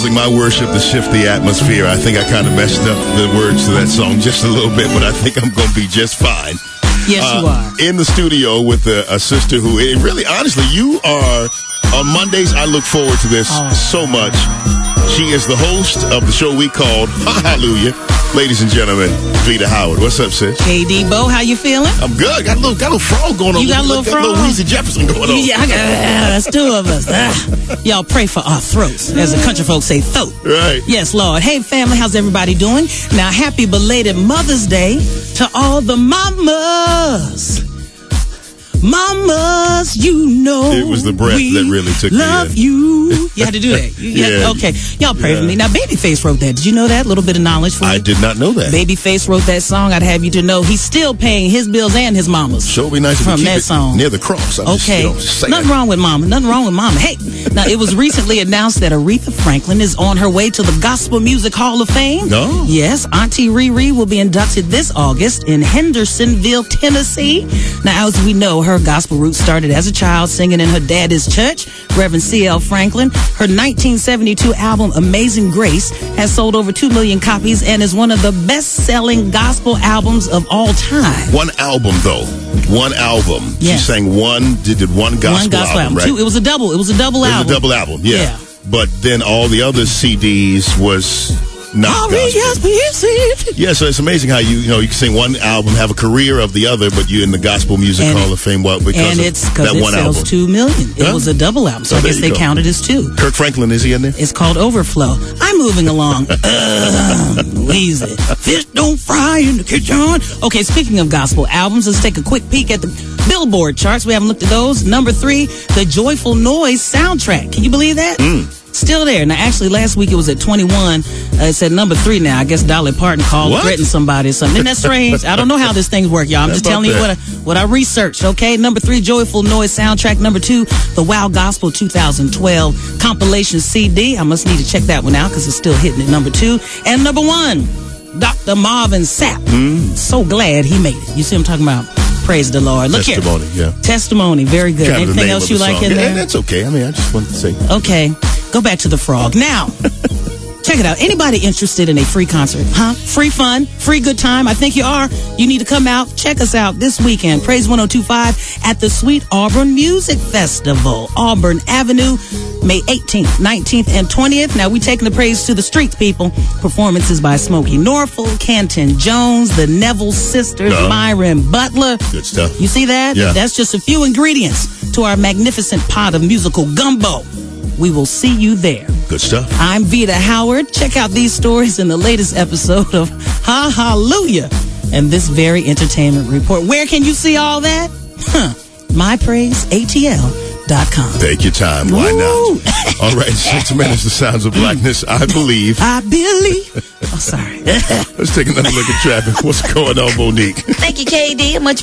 using my worship to shift the atmosphere. I think I kind of messed up the words to that song just a little bit, but I think I'm going to be just fine. Yes, you are. In the studio with a sister who, really, honestly, you are, on Mondays, I look forward to this so much. She is the host of the show we called Hallelujah. Ladies and gentlemen, Vita Howard. What's up, sis? KD Bo, how you feeling? I'm good. Got a little frog going on. You got a little frog? Got a little Weezy Jefferson going on. Yeah, that's two of us. Y'all pray for our throats, as the country folks say, throat. Right. Yes, Lord. Hey, family, how's everybody doing? Now, happy belated Mother's Day to all the mamas. Mamas, you know. It was the breath that really took me in. Love you. You had to do that. Yeah. Okay. Y'all pray for me. Now, Babyface wrote that. Did you know that? A little bit of knowledge for you. I did not know that. Babyface wrote that song. I'd have you to know he's still paying his bills and his mama's. Sure would be nice from if we keep that it song. near the cross. Nothing wrong with mama. Nothing wrong with mama. Hey, now it was recently announced that Aretha Franklin is on her way to the Gospel Music Hall of Fame. No. Yes, Auntie Riri will be inducted this August in Hendersonville, Tennessee. Now, as we know, her gospel roots started as a child singing in her daddy's church, Reverend C.L. Franklin. Her 1972 album, Amazing Grace, has sold over 2 million copies and is one of the best-selling gospel albums of all time. One album, though. One album. Yes. She sang did one gospel album, right? It was a double album. It was a double album, yeah. But then all the other CDs was not gospel. Yeah, so it's amazing how you can sing one album, have a career of the other, but you're in the Gospel Music Hall of Fame because it sells 2 million. It was a double album, so I guess they counted as two. Kirk Franklin, is he in there? It's called Overflow. I'm moving along. Easy. Fish don't fry in the kitchen. Okay, speaking of gospel albums, let's take a quick peek at the Billboard charts. We haven't looked at those. Number 3, the Joyful Noise soundtrack. Can you believe that? Still there. Now, actually, last week it was at 21. It said number 3 now. I guess Dolly Parton called, threatened somebody or something. Isn't that strange? I don't know how this thing works, y'all. I'm just telling you what I researched, okay? Number 3, Joyful Noise soundtrack. Number 2, the Wow Gospel 2012 compilation CD. I must need to check that one out because it's still hitting at number 2. And number 1, Dr. Marvin Sapp. So glad he made it. You see what I'm talking about? Praise the Lord. Look Testimony, here. Testimony, very good. Kind of anything else you like in there? That's okay. I mean, I just wanted to say. Okay. Go back to the frog. Now, check it out. Anybody interested in a free concert? Free fun, free good time? I think you are. You need to come out. Check us out this weekend. Praise 102.5 at the Sweet Auburn Music Festival. Auburn Avenue, May 18th, 19th, and 20th. Now, we taking the praise to the streets, people. Performances by Smokey Norfolk, Canton Jones, the Neville Sisters, Myron Butler. Good stuff. You see that? Yeah. That's just a few ingredients to our magnificent pot of musical gumbo. We will see you there. Good stuff. I'm Vita Howard. Check out these stories in the latest episode of Hallelujah and this very entertainment report. Where can you see all that? MyPraiseATL.com. Take your time. Why not? All right, 6 minutes, the sounds of blackness. I believe. Oh, sorry. Let's take another look at traffic. What's going on, Monique? Thank you, KD. Much